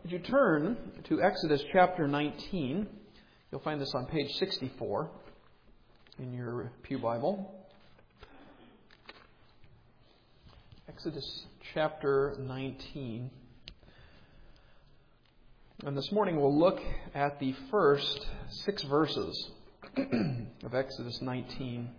Would you turn to Exodus chapter 19? You'll find this on page 64 in your Pew Bible. Exodus chapter 19. And this morning we'll look at the first 6 verses of Exodus 19.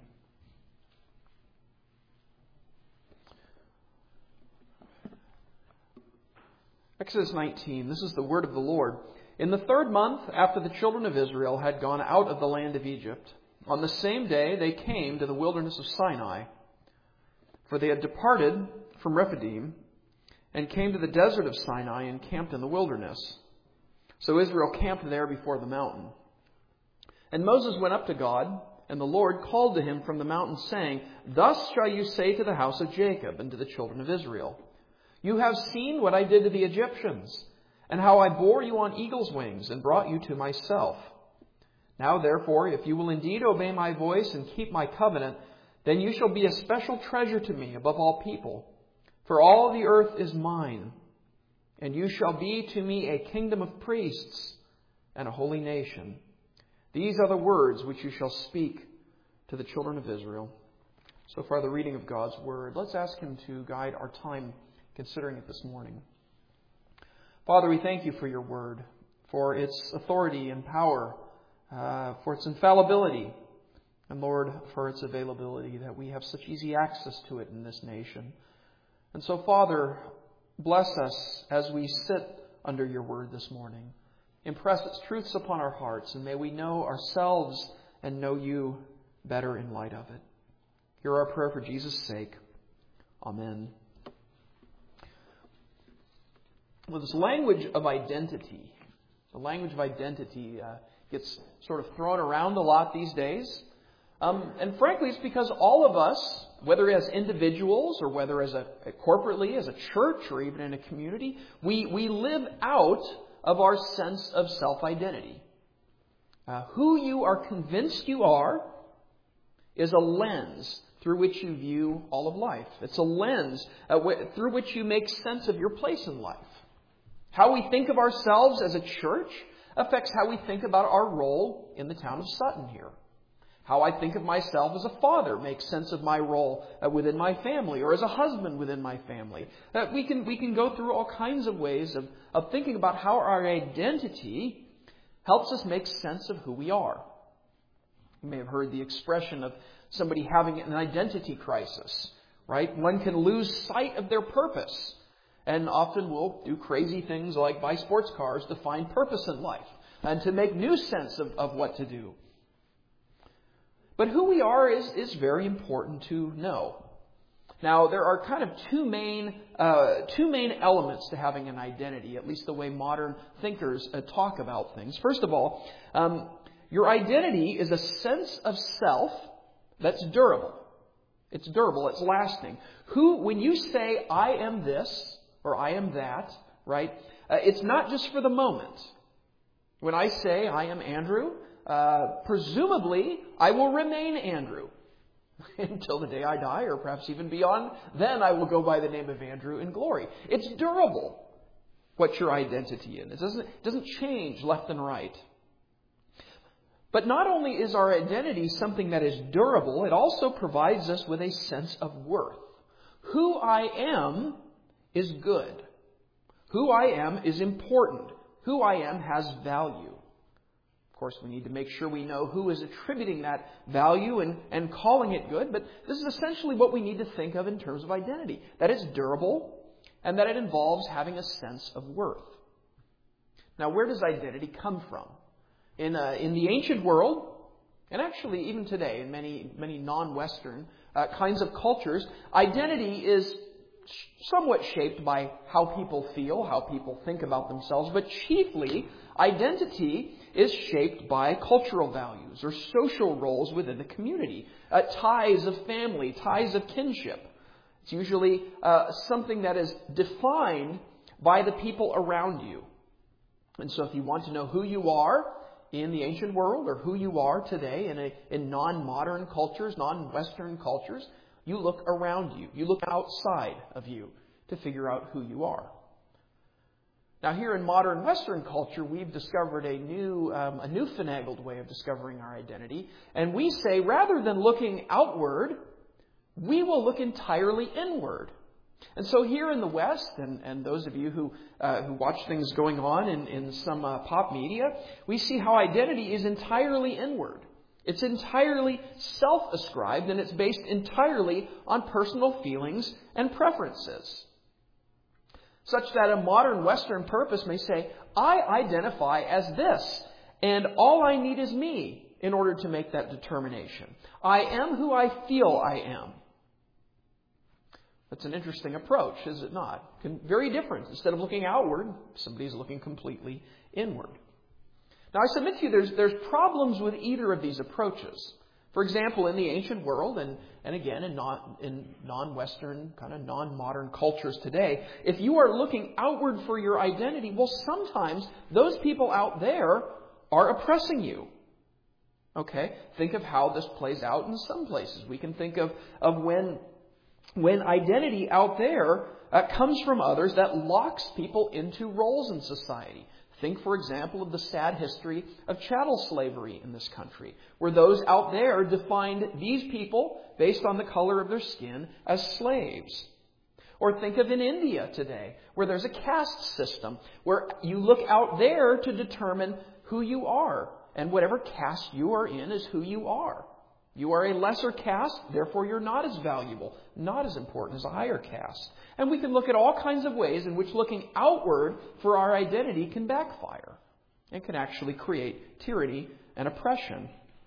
Exodus 19, this is the word of the Lord. In the 3rd month after the children of Israel had gone out of the land of Egypt, on the same day they came to the wilderness of Sinai. For they had departed from Rephidim and came to the desert of Sinai and camped in the wilderness. So Israel camped there before the mountain. And Moses went up to God, and the Lord called to him from the mountain, saying, Thus shall you say to the house of Jacob and to the children of Israel, You have seen what I did to the Egyptians, and how I bore you on eagle's wings and brought you to myself. Now therefore, if you will indeed obey my voice and keep my covenant, then you shall be a special treasure to me above all people. For all the earth is mine, and you shall be to me a kingdom of priests and a holy nation. These are the words which you shall speak to the children of Israel. So far the reading of God's word. Let's ask him to guide our time considering it this morning. Father, we thank you for your word, for its authority and power, for its infallibility, and Lord, for its availability, that we have such easy access to it in this nation. And so, Father, bless us as we sit under your word this morning. Impress its truths upon our hearts, and may we know ourselves and know you better in light of it. Hear our prayer for Jesus' sake. Amen. Well, this language of identity, gets sort of thrown around a lot these days. And frankly, it's because all of us, whether as individuals or whether as corporately, as a church or even in a community, we live out of our sense of self-identity. Who you are convinced you are is a lens through which you view all of life. It's a lens through which you make sense of your place in life. How we think of ourselves as a church affects how we think about our role in the town of Sutton here. How I think of myself as a father makes sense of my role within my family, or as a husband within my family. We can go through all kinds of ways of thinking about how our identity helps us make sense of who we are. You may have heard the expression of somebody having an identity crisis, right? One can lose sight of their purpose. And often we'll do crazy things like buy sports cars to find purpose in life and to make new sense of what to do. But who we are is very important to know. Now, there are kind of two main elements to having an identity, at least the way modern thinkers talk about things. First of all, your identity is a sense of self that's durable. It's durable. It's lasting. When you say, I am this, or I am that, right? It's not just for the moment. When I say I am Andrew, presumably I will remain Andrew until the day I die, or perhaps even beyond. Then I will go by the name of Andrew in glory. It's durable, what your identity is. It doesn't change left and right. But not only is our identity something that is durable, it also provides us with a sense of worth. Who I am is good. Who I am is important. Who I am has value. Of course, we need to make sure we know who is attributing that value and calling it good, but this is essentially what we need to think of in terms of identity. That it's durable and that it involves having a sense of worth. Now, where does identity come from? In the ancient world, and actually even today in many non-Western kinds of cultures, identity is somewhat shaped by how people feel, how people think about themselves, but chiefly identity is shaped by cultural values or social roles within the community, ties of family, ties of kinship. It's usually something that is defined by the people around you. And so if you want to know who you are in the ancient world or who you are today in non-modern cultures, non-Western cultures, you look around you. You look outside of you to figure out who you are. Now, here in modern Western culture, we've discovered a new finagled way of discovering our identity. And we say, rather than looking outward, we will look entirely inward. And so here in the West, and those of you who watch things going on in some pop media, we see how identity is entirely inward. It's entirely self-ascribed, and it's based entirely on personal feelings and preferences. Such that a modern Western purpose may say, I identify as this, and all I need is me in order to make that determination. I am who I feel I am. That's an interesting approach, is it not? Very different. Instead of looking outward, somebody's looking completely inward. Now, I submit to you there's problems with either of these approaches. For example, in the ancient world, and again in non-Western, kind of non-modern cultures today, if you are looking outward for your identity, well, sometimes those people out there are oppressing you. Okay? Think of how this plays out in some places. We can think of when identity out there comes from others that locks people into roles in society. Think, for example, of the sad history of chattel slavery in this country, where those out there defined these people based on the color of their skin as slaves. Or think of in India today, where there's a caste system, where you look out there to determine who you are, and whatever caste you are in is who you are. You are a lesser caste, therefore you're not as valuable, not as important as a higher caste. And we can look at all kinds of ways in which looking outward for our identity can backfire and can actually create tyranny and oppression.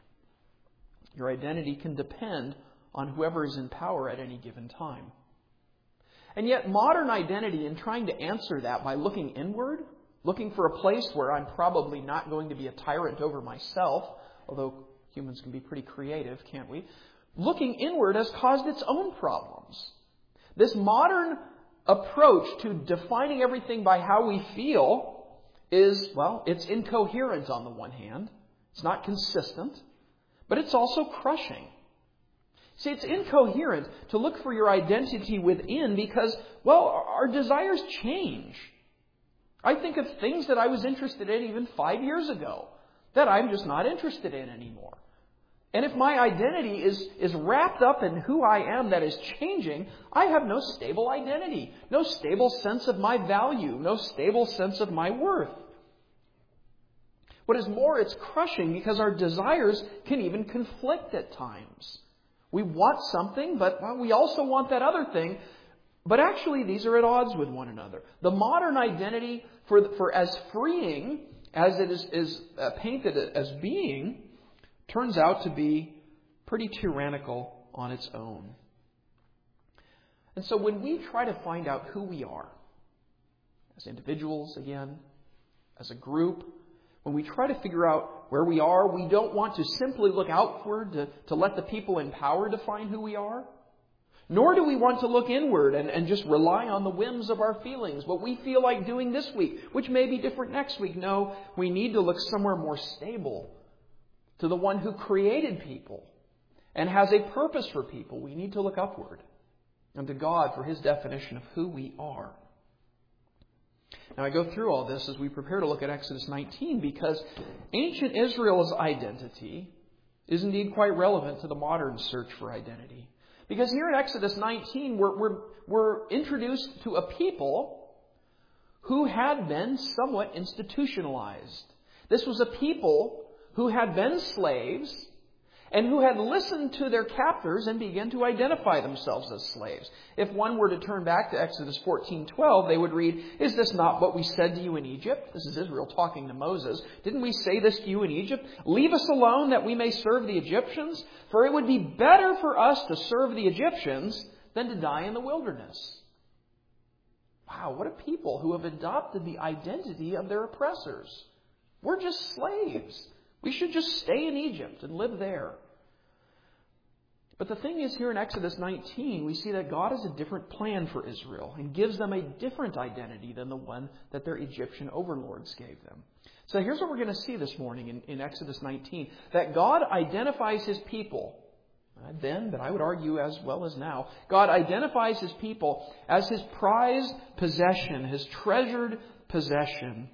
Your identity can depend on whoever is in power at any given time. And yet modern identity, in trying to answer that by looking inward, looking for a place where I'm probably not going to be a tyrant over myself, although humans can be pretty creative, can't we? Looking inward has caused its own problems. This modern approach to defining everything by how we feel is, well, it's incoherent on the one hand. It's not consistent. But it's also crushing. See, it's incoherent to look for your identity within because, well, our desires change. I think of things that I was interested in even 5 years ago that I'm just not interested in anymore. And if my identity is wrapped up in who I am that is changing, I have no stable identity, no stable sense of my value, no stable sense of my worth. What is more, it's crushing because our desires can even conflict at times. We want something, but we also want that other thing. But actually, these are at odds with one another. The modern identity, for as freeing as it is painted as being, turns out to be pretty tyrannical on its own. And so when we try to find out who we are, as individuals again, as a group, when we try to figure out where we are, we don't want to simply look outward to let the people in power define who we are. Nor do we want to look inward and just rely on the whims of our feelings, what we feel like doing this week, which may be different next week. No, we need to look somewhere more stable, to the one who created people and has a purpose for people. We need to look upward and to God for His definition of who we are. Now I go through all this as we prepare to look at Exodus 19 because ancient Israel's identity is indeed quite relevant to the modern search for identity. Because here in Exodus 19 we're introduced to a people who had been somewhat institutionalized. This was a people who had been slaves and who had listened to their captors and began to identify themselves as slaves. If one were to turn back to Exodus 14:12, they would read, "Is this not what we said to you in Egypt?" This is Israel talking to Moses. "Didn't we say this to you in Egypt? Leave us alone that we may serve the Egyptians? For it would be better for us to serve the Egyptians than to die in the wilderness." Wow, what a people who have adopted the identity of their oppressors. We're just slaves. We should just stay in Egypt and live there. But the thing is, here in Exodus 19, we see that God has a different plan for Israel and gives them a different identity than the one that their Egyptian overlords gave them. So here's what we're going to see this morning in Exodus 19, that God identifies His people. Then, but I would argue as well as now, God identifies His people as His prized possession, His treasured possession.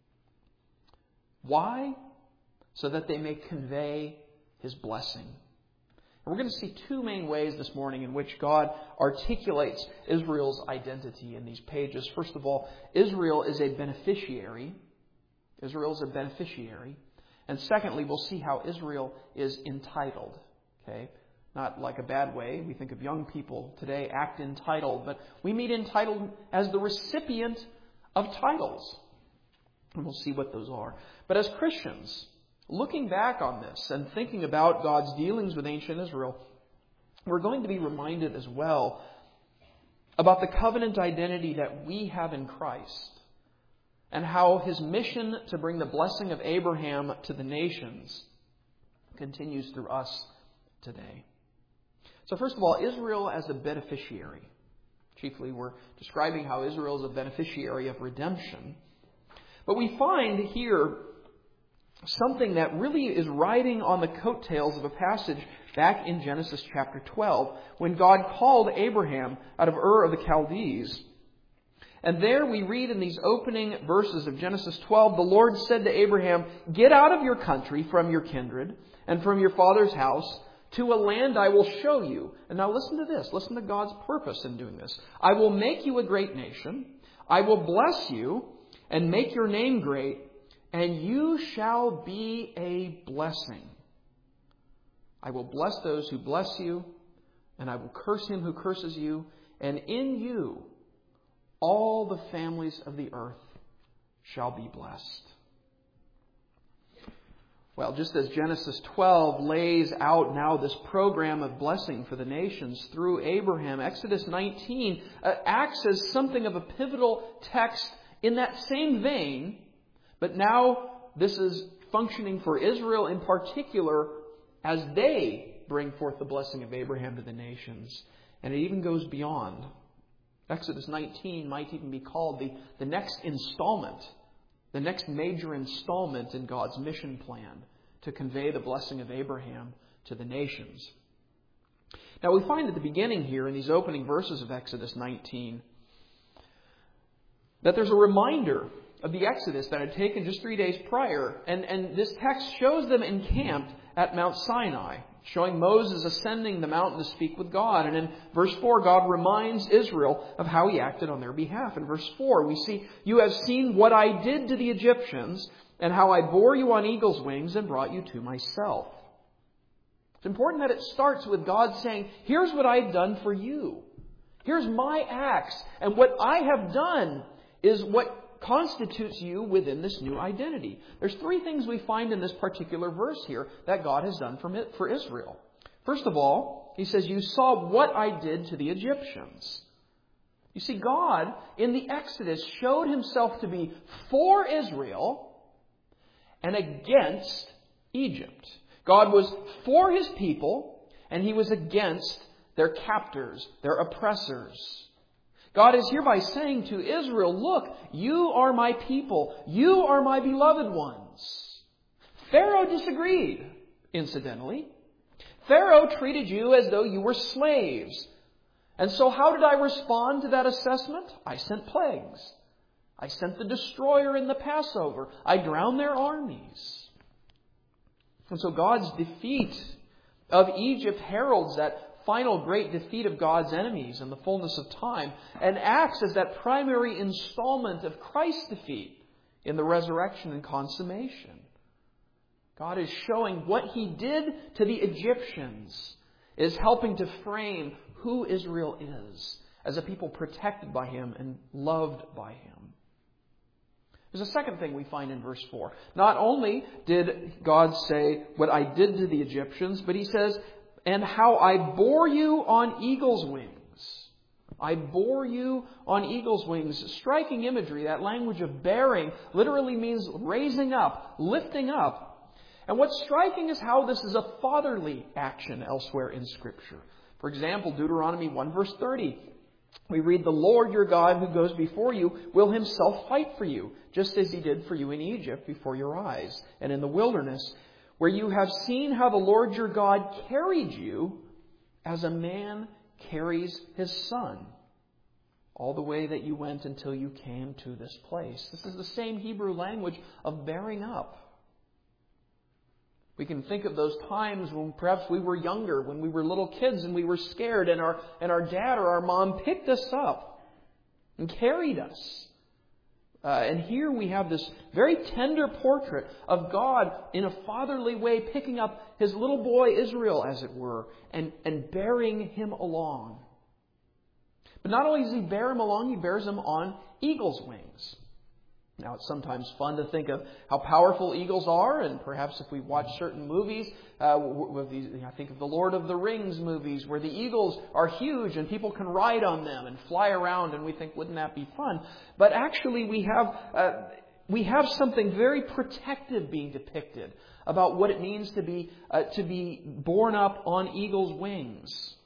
Why? So that they may convey His blessing. And we're going to see two main ways this morning in which God articulates Israel's identity in these pages. First of all, Israel is a beneficiary. Israel is a beneficiary. And secondly, we'll see how Israel is entitled. Okay? Not like a bad way. We think of young people today act entitled, but we mean entitled as the recipient of titles. And we'll see what those are. But as Christians, looking back on this and thinking about God's dealings with ancient Israel, we're going to be reminded as well about the covenant identity that we have in Christ and how His mission to bring the blessing of Abraham to the nations continues through us today. So first of all, Israel as a beneficiary. Chiefly, we're describing how Israel is a beneficiary of redemption. But we find here something that really is riding on the coattails of a passage back in Genesis chapter 12, when God called Abraham out of Ur of the Chaldees. And there we read in these opening verses of Genesis 12, the Lord said to Abraham, "Get out of your country, from your kindred, and from your father's house, to a land I will show you." And now listen to this. Listen to God's purpose in doing this. "I will make you a great nation. I will bless you and make your name great, and you shall be a blessing. I will bless those who bless you, and I will curse him who curses you, and in you all the families of the earth shall be blessed." Well, just as Genesis 12 lays out now this program of blessing for the nations through Abraham, Exodus 19 acts as something of a pivotal text in that same vein, but now this is functioning for Israel in particular as they bring forth the blessing of Abraham to the nations. And it even goes beyond. Exodus 19 might even be called the next installment, the next major installment in God's mission plan to convey the blessing of Abraham to the nations. Now we find at the beginning here in these opening verses of Exodus 19 that there's a reminder of the Exodus that had taken just 3 days prior. And this text shows them encamped at Mount Sinai, showing Moses ascending the mountain to speak with God. And in verse 4, God reminds Israel of how He acted on their behalf. In verse 4, we see, "You have seen what I did to the Egyptians, and how I bore you on eagle's wings and brought you to myself." It's important that it starts with God saying, here's what I've done for you. Here's my acts. And what I have done is what constitutes you within this new identity. There's three things we find in this particular verse here that God has done for Israel. First of all, He says, "You saw what I did to the Egyptians." You see, God, in the Exodus, showed Himself to be for Israel and against Egypt. God was for His people, and He was against their captors, their oppressors. God is hereby saying to Israel, look, you are my people. You are my beloved ones. Pharaoh disagreed, incidentally. Pharaoh treated you as though you were slaves. And so how did I respond to that assessment? I sent plagues. I sent the destroyer in the Passover. I drowned their armies. And so God's defeat of Egypt heralds that final great defeat of God's enemies in the fullness of time, and acts as that primary installment of Christ's defeat in the resurrection and consummation. God is showing what He did to the Egyptians is helping to frame who Israel is as a people protected by Him and loved by Him. There's a second thing we find in verse 4. Not only did God say what I did to the Egyptians, but He says, "And how I bore you on eagle's wings." I bore you on eagle's wings. Striking imagery. That language of bearing literally means raising up, lifting up. And what's striking is how this is a fatherly action elsewhere in Scripture. For example, Deuteronomy 1 verse 30. We read, "The Lord your God who goes before you will Himself fight for you, just as He did for you in Egypt before your eyes and in the wilderness, where you have seen how the Lord your God carried you as a man carries his son." all the way that you went until you came to this place. This is the same Hebrew language of bearing up. We can think of those times when perhaps we were younger, when we were little kids and we were scared, and our dad or our mom picked us up and carried us. And here we have this very tender portrait of God in a fatherly way picking up His little boy Israel, as it were, and bearing him along. But not only does He bear him along, He bears him on eagle's wings. Now, it's sometimes fun to think of how powerful eagles are, and perhaps if we watch certain movies, I think of the Lord of the Rings movies, where the eagles are huge and people can ride on them and fly around, and we think, wouldn't that be fun? But actually, we have something very protective being depicted about what it means to be borne up on eagle's wings,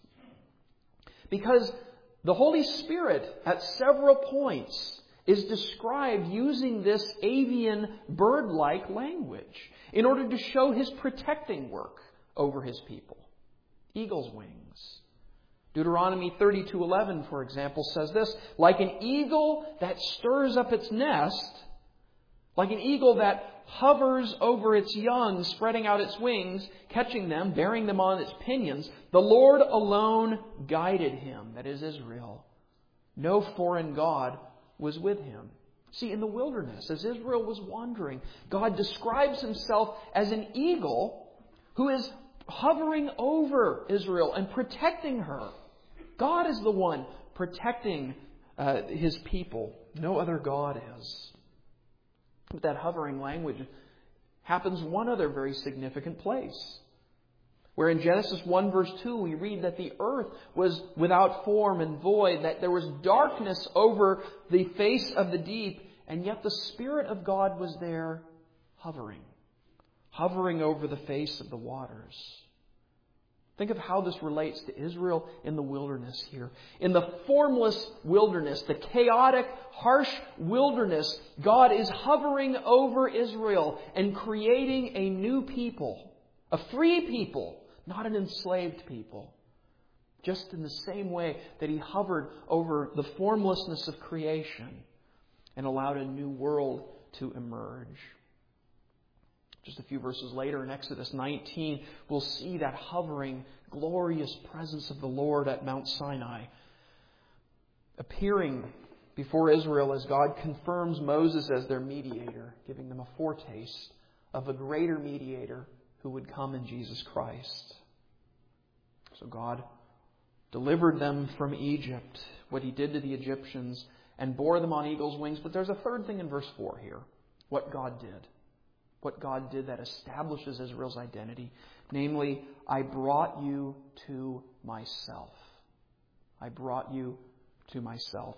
because the Holy Spirit, at several points, is described using this avian bird-like language in order to show His protecting work over His people. Eagle's wings. Deuteronomy 32:11, for example, says this: like an eagle that stirs up its nest, like an eagle that hovers over its young, spreading out its wings, catching them, bearing them on its pinions, the Lord alone guided him, that is Israel. No foreign god was with him. See, in the wilderness, as Israel was wandering, God describes Himself as an eagle who is hovering over Israel and protecting her. God is the one protecting His people. No other God is. But that hovering language happens one other very significant place, where in Genesis 1 verse 2 we read that the earth was without form and void, that there was darkness over the face of the deep, and yet the Spirit of God was there hovering over the face of the waters. Think of how this relates to Israel in the wilderness here. In the formless wilderness, the chaotic, harsh wilderness, God is hovering over Israel and creating a new people, a free people, not an enslaved people. Just in the same way that He hovered over the formlessness of creation and allowed a new world to emerge. Just a few verses later in Exodus 19, we'll see that hovering, glorious presence of the Lord at Mount Sinai, appearing before Israel as God confirms Moses as their mediator, giving them a foretaste of a greater mediator who would come in Jesus Christ. So God delivered them from Egypt, what He did to the Egyptians, and bore them on eagle's wings. But there's a third thing in verse 4 here. What God did. What God did that establishes Israel's identity. Namely, I brought you to myself. I brought you to myself.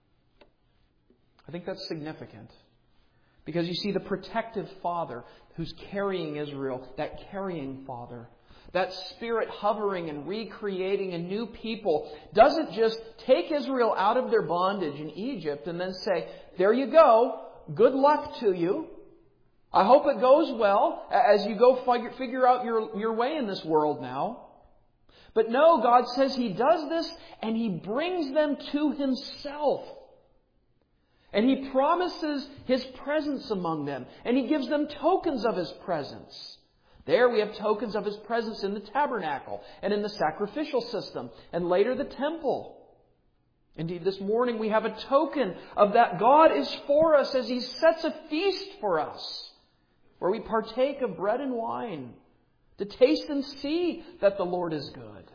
I think that's significant. Because you see, the protective Father who's carrying Israel, that carrying Father, that Spirit hovering and recreating a new people, doesn't just take Israel out of their bondage in Egypt and then say, there you go, good luck to you. I hope it goes well as you go figure out your way in this world now. But no, God says He does this and He brings them to Himself. And He promises His presence among them. And He gives them tokens of His presence. There we have tokens of His presence in the tabernacle and in the sacrificial system. And later the temple. Indeed, this morning we have a token of that God is for us as He sets a feast for us, where we partake of bread and wine to taste and see that the Lord is good.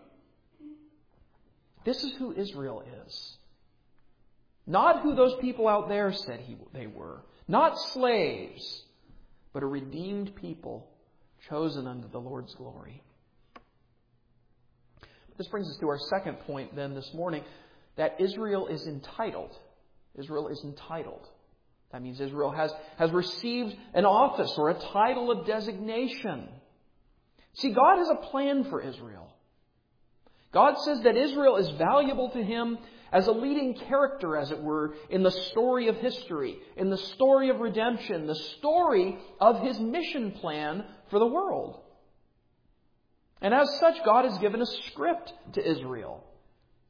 This is who Israel is. Not who those people out there said they were. Not slaves, but a redeemed people chosen unto the Lord's glory. This brings us to our second point then this morning, that Israel is entitled. Israel is entitled. That means Israel has received an office or a title of designation. See, God has a plan for Israel. God says that Israel is valuable to Him as a leading character, as it were, in the story of history, in the story of redemption, the story of His mission plan for the world. And as such, God has given a script to Israel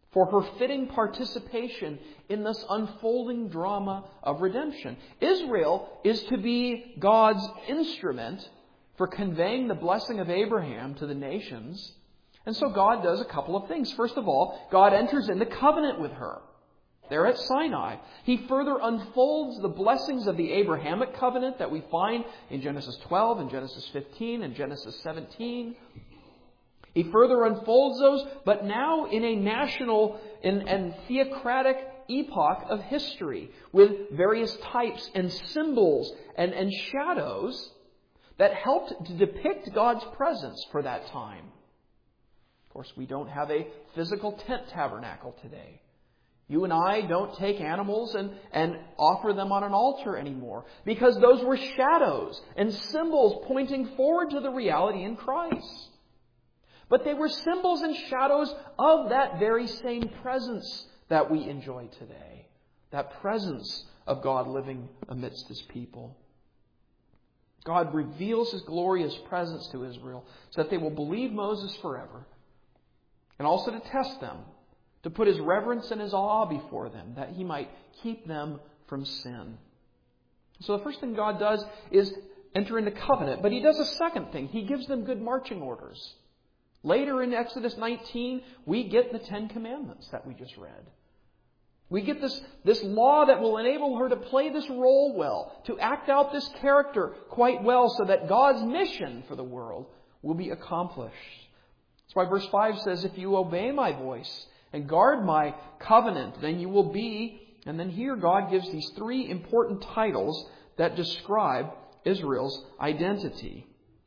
for her fitting participation in this unfolding drama of redemption. Israel is to be God's instrument for conveying the blessing of Abraham to the nations. And so God does a couple of things. First of all, God enters into covenant with her there at Sinai. He further unfolds the blessings of the Abrahamic covenant that we find in Genesis 12 and Genesis 15 and Genesis 17. He further unfolds those, but now in a national and theocratic epoch of history with various types and symbols and shadows that helped to depict God's presence for that time. Of course, we don't have a physical tent tabernacle today. You and I don't take animals and offer them on an altar anymore because those were shadows and symbols pointing forward to the reality in Christ. But they were symbols and shadows of that very same presence that we enjoy today. That presence of God living amidst His people. God reveals His glorious presence to Israel so that they will believe Moses forever. And also to test them, to put His reverence and His awe before them, that He might keep them from sin. So the first thing God does is enter into covenant. But He does a second thing. He gives them good marching orders. Later in Exodus 19, we get the Ten Commandments that we just read. We get this law that will enable her to play this role well, to act out this character quite well so that God's mission for the world will be accomplished. That's why verse 5 says, if you obey my voice and guard my covenant, then you will be... And then here God gives these three important titles that describe Israel's identity.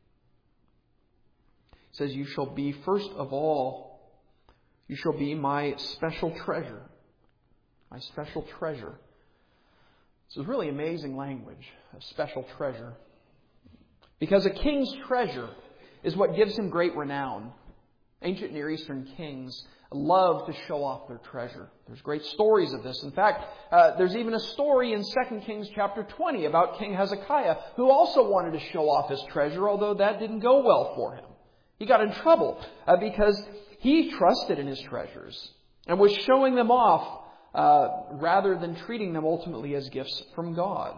It says, you shall be, first of all, you shall be my special treasure. My special treasure. This is really amazing language, a special treasure. Because a king's treasure is what gives him great renown. Ancient Near Eastern kings love to show off their treasure. There's great stories of this. In fact, there's even a story in 2 Kings chapter 20 about King Hezekiah, who also wanted to show off his treasure, although that didn't go well for him. He got in trouble because he trusted in his treasures and was showing them off rather than treating them ultimately as gifts from God.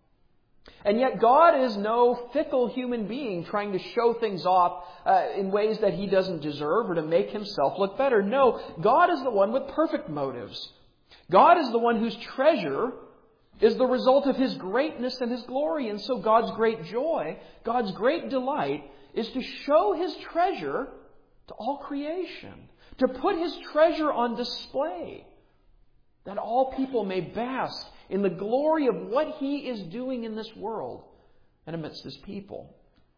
And yet God is no fickle human being trying to show things off in ways that He doesn't deserve or to make Himself look better. No, God is the one with perfect motives. God is the one whose treasure is the result of His greatness and His glory. And so God's great joy, God's great delight is to show His treasure to all creation. To put His treasure on display. That all people may bask in the glory of what He is doing in this world and amidst His people.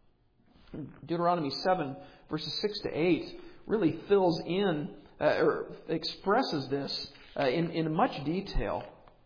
Deuteronomy 7, verses 6 to 8, really fills in, or expresses this in much detail.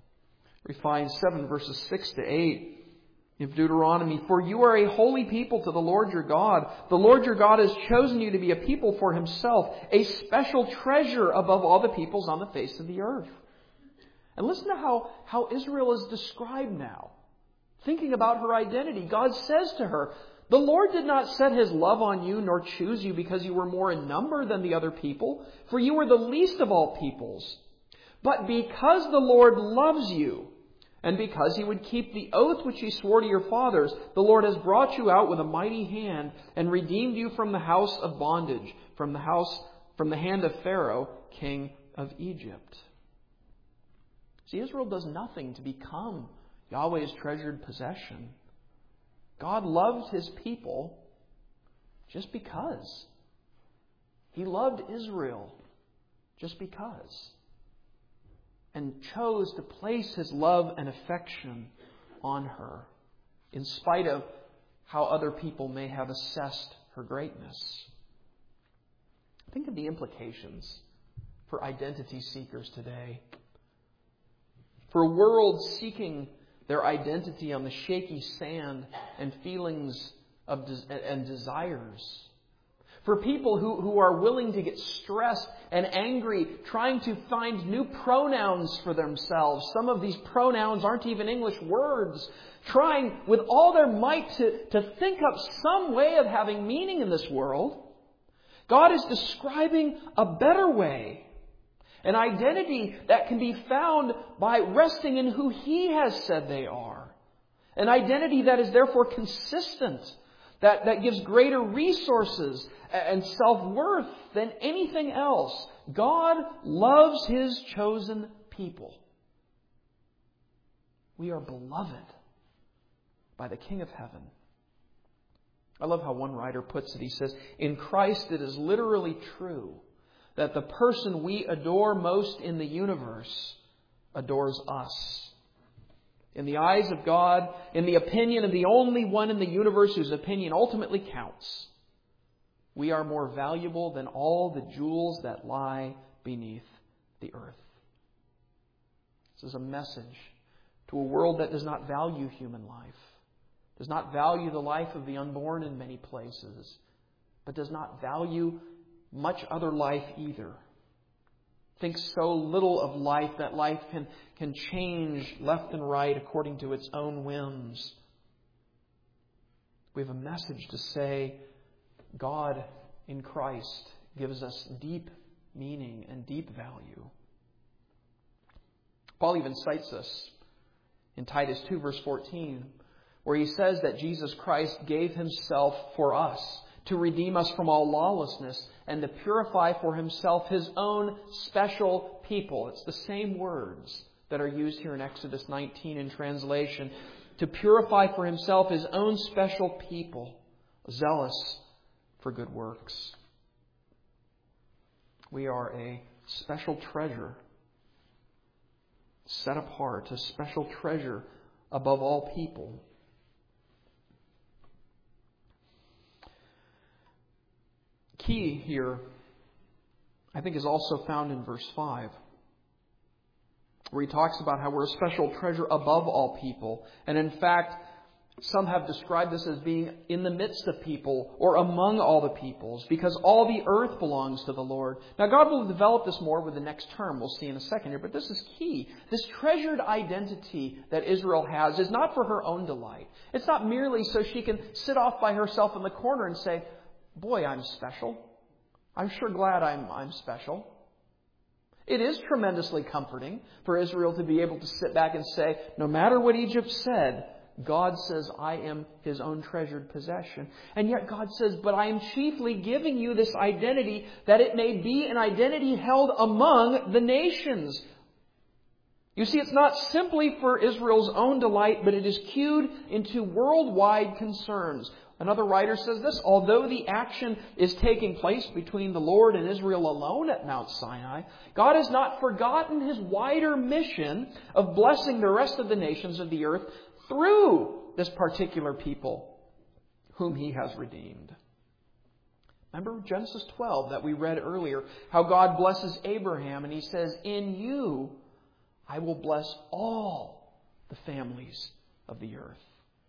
We find 7, verses 6 to 8 of Deuteronomy. For you are a holy people to the Lord your God. The Lord your God has chosen you to be a people for Himself, a special treasure above all the peoples on the face of the earth. And listen to how Israel is described now. Thinking about her identity, God says to her, the Lord did not set His love on you nor choose you because you were more in number than the other people, for you were the least of all peoples. But because the Lord loves you, and because He would keep the oath which He swore to your fathers, the Lord has brought you out with a mighty hand and redeemed you from the house of bondage, from the hand of Pharaoh, king of Egypt. See, Israel does nothing to become Yahweh's treasured possession. God loved His people just because. He loved Israel just because. And chose to place His love and affection on her, in spite of how other people may have assessed her greatness. Think of the implications for identity seekers today. For a world seeking their identity on the shaky sand and feelings and desires. For people who are willing to get stressed and angry, trying to find new pronouns for themselves. Some of these pronouns aren't even English words. Trying with all their might to think up some way of having meaning in this world. God is describing a better way. An identity that can be found by resting in who He has said they are. An identity that is therefore consistent, that gives greater resources and self-worth than anything else. God loves His chosen people. We are beloved by the King of Heaven. I love how one writer puts it. He says, in Christ it is literally true that the person we adore most in the universe adores us. In the eyes of God, in the opinion of the only one in the universe whose opinion ultimately counts, we are more valuable than all the jewels that lie beneath the earth. This is a message to a world that does not value human life, does not value the life of the unborn in many places, but does not value much other life either. Thinks so little of life that life can change left and right according to its own whims. We have a message to say God in Christ gives us deep meaning and deep value. Paul even cites this in Titus 2 verse 14, where he says that Jesus Christ gave Himself for us to redeem us from all lawlessness and to purify for Himself His own special people. It's the same words that are used here in Exodus 19 in translation. To purify for Himself His own special people, zealous for good works. We are a special treasure, set apart, a special treasure above all people. Key here, I think, is also found in verse 5, where he talks about how we're a special treasure above all people. And in fact, some have described this as being in the midst of people or among all the peoples, because all the earth belongs to the Lord. Now, God will develop this more with the next term we'll see in a second here, but this is key. This treasured identity that Israel has is not for her own delight. It's not merely so she can sit off by herself in the corner and say, boy, I'm special. I'm sure glad I'm special. It is tremendously comforting for Israel to be able to sit back and say, no matter what Egypt said, God says, I am His own treasured possession. And yet God says, but I am chiefly giving you this identity that it may be an identity held among the nations. You see, it's not simply for Israel's own delight, but it is cued into worldwide concerns. Another writer says this, although the action is taking place between the Lord and Israel alone at Mount Sinai, God has not forgotten His wider mission of blessing the rest of the nations of the earth through this particular people whom He has redeemed. Remember Genesis 12 that we read earlier, how God blesses Abraham and He says, in you I will bless all the families of the earth.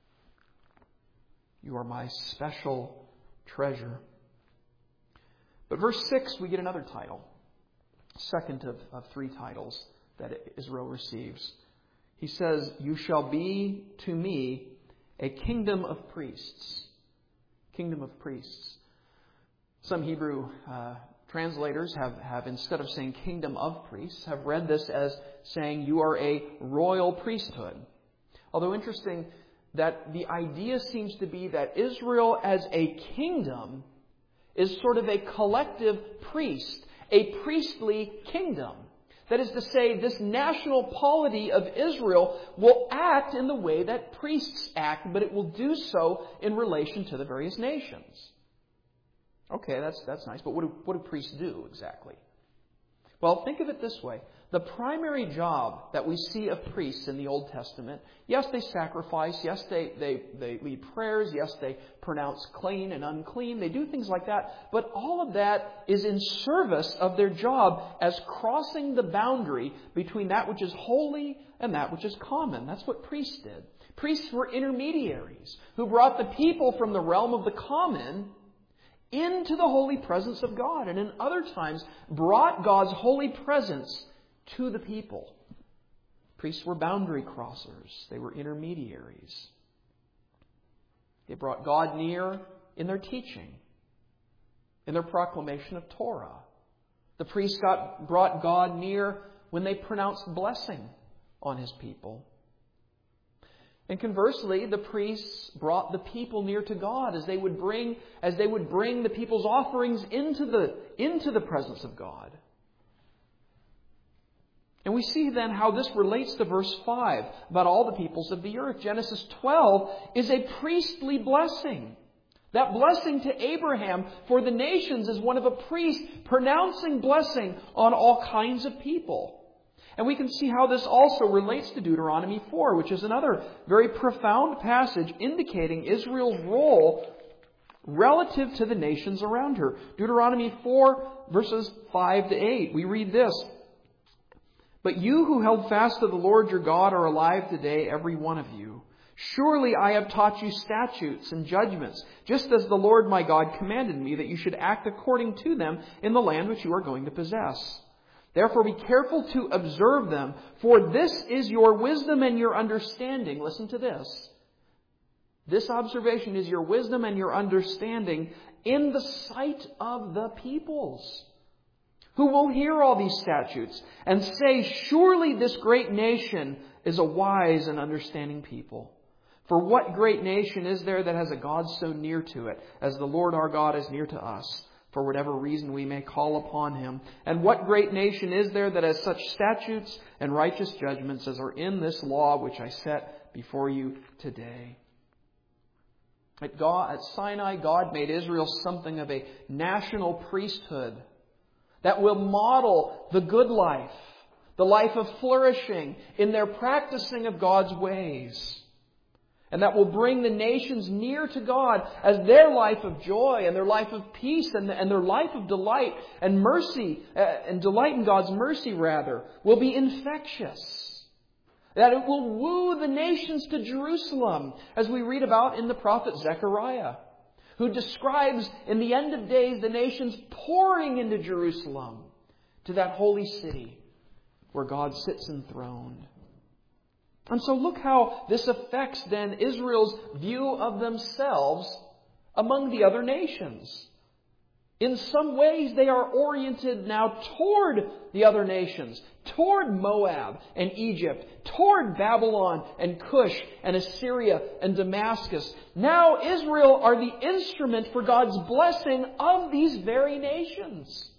You are my special treasure. But verse 6, we get another title. Second of three titles that Israel receives. He says, you shall be to me a kingdom of priests. Kingdom of priests. Some Hebrew translators have, instead of saying kingdom of priests, have read this as saying you are a royal priesthood. Although interesting, that the idea seems to be that Israel as a kingdom is sort of a collective priest, a priestly kingdom. That is to say, this national polity of Israel will act in the way that priests act, but it will do so in relation to the various nations. Okay, that's nice, but what do priests do exactly? Well, think of it this way. The primary job that we see of priests in the Old Testament, yes, they sacrifice, yes, they lead prayers, yes, they pronounce clean and unclean, they do things like that, but all of that is in service of their job as crossing the boundary between that which is holy and that which is common. That's what priests did. Priests were intermediaries who brought the people from the realm of the common into the holy presence of God, and in other times brought God's holy presence to the people. Priests were boundary crossers. They were intermediaries. They brought God near in their teaching, in their proclamation of Torah. The priests brought God near when they pronounced blessing on His people. And conversely, the priests brought the people near to God as they would bring the people's offerings into the presence of God. And we see then how this relates to verse 5 about all the peoples of the earth. Genesis 12 is a priestly blessing. That blessing to Abraham for the nations is one of a priest pronouncing blessing on all kinds of people. And we can see how this also relates to Deuteronomy 4, which is another very profound passage indicating Israel's role relative to the nations around her. Deuteronomy 4, verses 5 to 8. We read this. But you who held fast to the Lord your God are alive today, every one of you. Surely I have taught you statutes and judgments, just as the Lord my God commanded me, that you should act according to them in the land which you are going to possess. Therefore be careful to observe them, for this is your wisdom and your understanding. Listen to this. This observation is your wisdom and your understanding in the sight of the peoples, who will hear all these statutes and say, surely this great nation is a wise and understanding people. For what great nation is there that has a God so near to it, as the Lord our God is near to us, for whatever reason we may call upon Him? And what great nation is there that has such statutes and righteous judgments as are in this law which I set before you today? At Sinai, God made Israel something of a national priesthood that will model the good life, the life of flourishing in their practicing of God's ways. And that will bring the nations near to God as their life of joy and their life of peace and their life of delight and mercy, and delight in God's mercy rather, will be infectious. That it will woo the nations to Jerusalem, as we read about in the prophet Zechariah, who describes in the end of days the nations pouring into Jerusalem, to that holy city where God sits enthroned. And so look how this affects then Israel's view of themselves among the other nations. In some ways they are oriented now toward the other nations, toward Moab and Egypt, toward Babylon and Cush and Assyria and Damascus. Now Israel are the instrument for God's blessing of these very nations.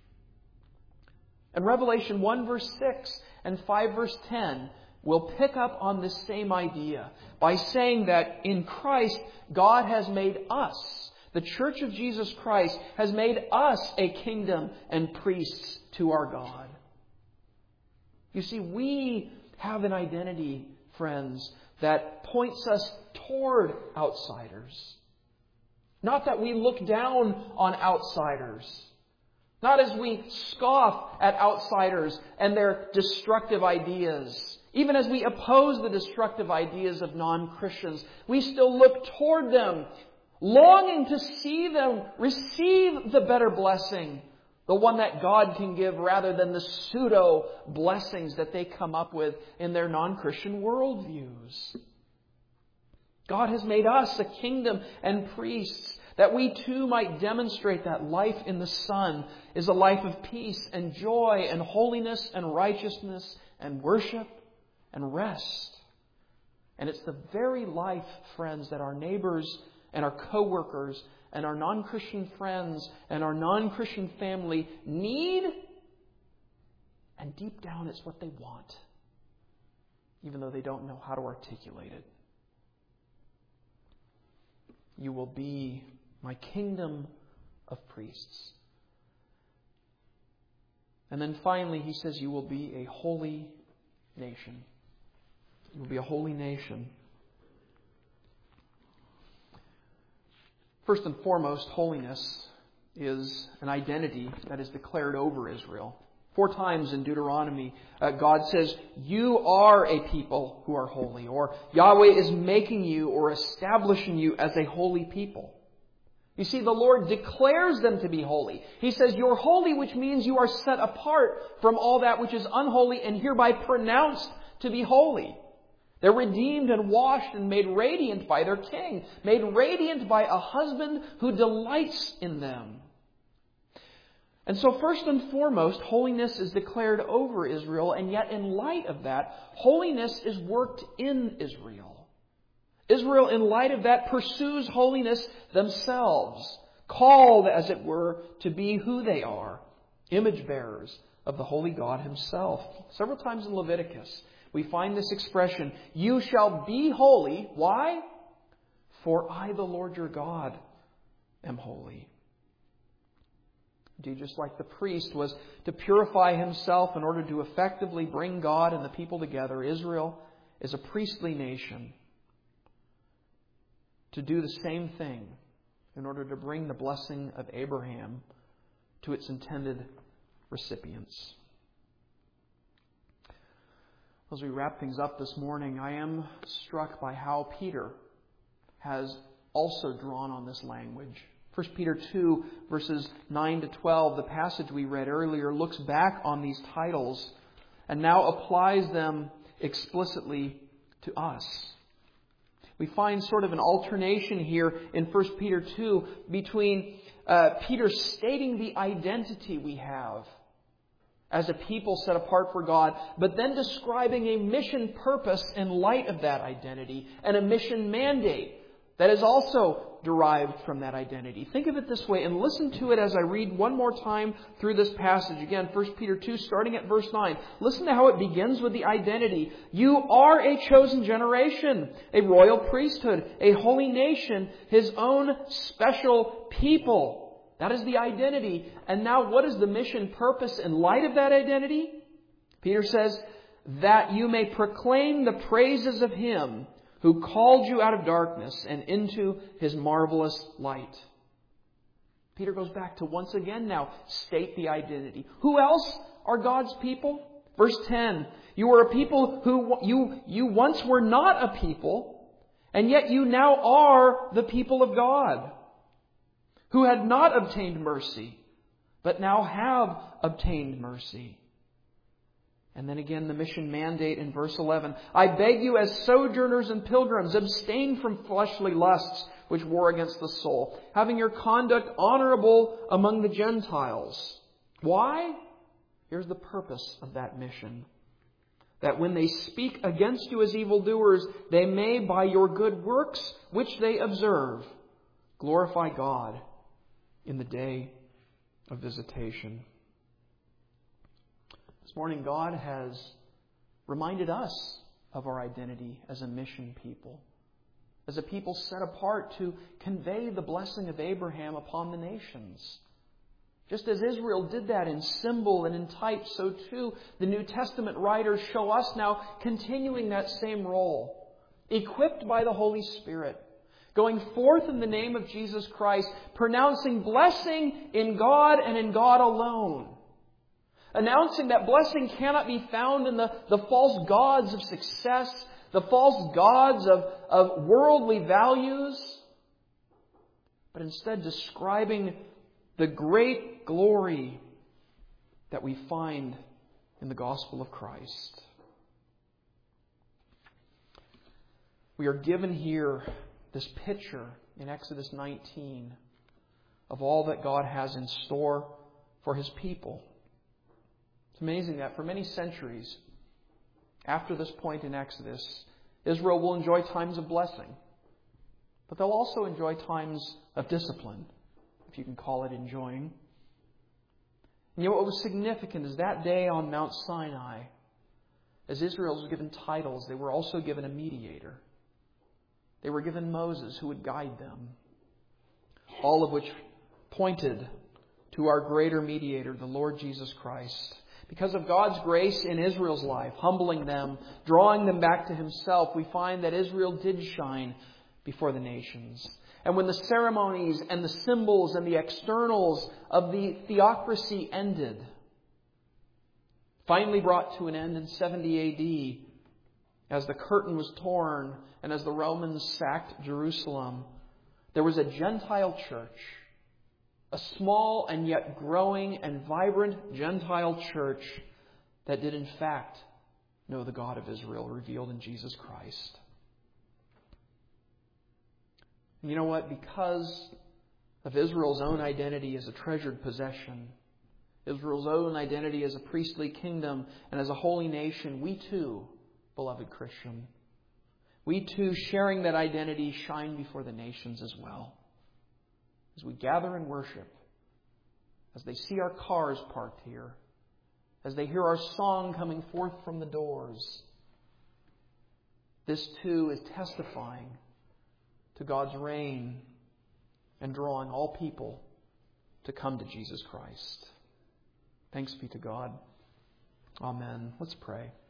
And Revelation 1 verse 6 and 5 verse 10 will pick up on this same idea by saying that in Christ, God has made us, the Church of Jesus Christ, has made us a kingdom and priests to our God. You see, we have an identity, friends, that points us toward outsiders. Not that we look down on outsiders. Not as we scoff at outsiders and their destructive ideas. Even as we oppose the destructive ideas of non-Christians, we still look toward them, longing to see them receive the better blessing, the one that God can give, rather than the pseudo blessings that they come up with in their non-Christian worldviews. God has made us a kingdom and priests, that we too might demonstrate that life in the Son is a life of peace and joy and holiness and righteousness and worship and rest. And it's the very life, friends, that our neighbors and our co-workers and our non-Christian friends and our non-Christian family need. And deep down, it's what they want, even though they don't know how to articulate it. You will be my kingdom of priests. And then finally, he says, you will be a holy nation. You will be a holy nation. First and foremost, holiness is an identity that is declared over Israel. 4 times in Deuteronomy, God says, you are a people who are holy, or Yahweh is making you or establishing you as a holy people. You see, the Lord declares them to be holy. He says, you're holy, which means you are set apart from all that which is unholy and hereby pronounced to be holy. They're redeemed and washed and made radiant by their King, made radiant by a husband who delights in them. And so first and foremost, holiness is declared over Israel, and yet in light of that, holiness is worked in Israel. Israel, in light of that, pursues holiness themselves, called, as it were, to be who they are, image bearers of the holy God Himself. Several times in Leviticus, we find this expression, "You shall be holy." Why? "For I, the Lord your God, am holy." Indeed, just like the priest was to purify himself in order to effectively bring God and the people together, Israel is a priestly nation to do the same thing in order to bring the blessing of Abraham to its intended recipients. As we wrap things up this morning, I am struck by how Peter has also drawn on this language. 1 Peter 2, verses 9 to 12, the passage we read earlier, looks back on these titles and now applies them explicitly to us. We find sort of an alternation here in 1 Peter 2 between Peter stating the identity we have as a people set apart for God, but then describing a mission purpose in light of that identity and a mission mandate that is also derived from that identity. Think of it this way, and listen to it as I read one more time through this passage. Again, 1 Peter 2, starting at verse 9. Listen to how it begins with the identity. "You are a chosen generation, a royal priesthood, a holy nation, His own special people." That is the identity. And now what is the mission purpose in light of that identity? Peter says, "That you may proclaim the praises of Him who called you out of darkness and into His marvelous light." Peter goes back to once again now state the identity. Who else are God's people? Verse 10, "You are a people who you once were not a people, and yet you now are the people of God, who had not obtained mercy, but now have obtained mercy." And then again, the mission mandate in verse 11. "I beg you as sojourners and pilgrims, abstain from fleshly lusts which war against the soul, having your conduct honorable among the Gentiles." Why? Here's the purpose of that mission. "That when they speak against you as evildoers, they may, by your good works which they observe, glorify God in the day of visitation." This morning, God has reminded us of our identity as a mission people, as a people set apart to convey the blessing of Abraham upon the nations. Just as Israel did that in symbol and in type, so too the New Testament writers show us now continuing that same role, equipped by the Holy Spirit, going forth in the name of Jesus Christ, pronouncing blessing in God and in God alone. Announcing that blessing cannot be found in the false gods of success, the false gods of worldly values, but instead describing the great glory that we find in the gospel of Christ. We are given here this picture in Exodus 19 of all that God has in store for His people. It's amazing that for many centuries after this point in Exodus, Israel will enjoy times of blessing. But they'll also enjoy times of discipline, if you can call it enjoying. And yet what was significant is that day on Mount Sinai, as Israel was given titles, they were also given a mediator. They were given Moses who would guide them. All of which pointed to our greater mediator, the Lord Jesus Christ. Because of God's grace in Israel's life, humbling them, drawing them back to Himself, we find that Israel did shine before the nations. And when the ceremonies and the symbols and the externals of the theocracy ended, finally brought to an end in 70 A.D., as the curtain was torn and as the Romans sacked Jerusalem, there was a Gentile church, a small and yet growing and vibrant Gentile church that did in fact know the God of Israel revealed in Jesus Christ. And you know what? Because of Israel's own identity as a treasured possession, Israel's own identity as a priestly kingdom and as a holy nation, we too, beloved Christian, we too, sharing that identity, shine before the nations as well. As we gather and worship, as they see our cars parked here, as they hear our song coming forth from the doors, this too is testifying to God's reign and drawing all people to come to Jesus Christ. Thanks be to God. Amen. Let's pray.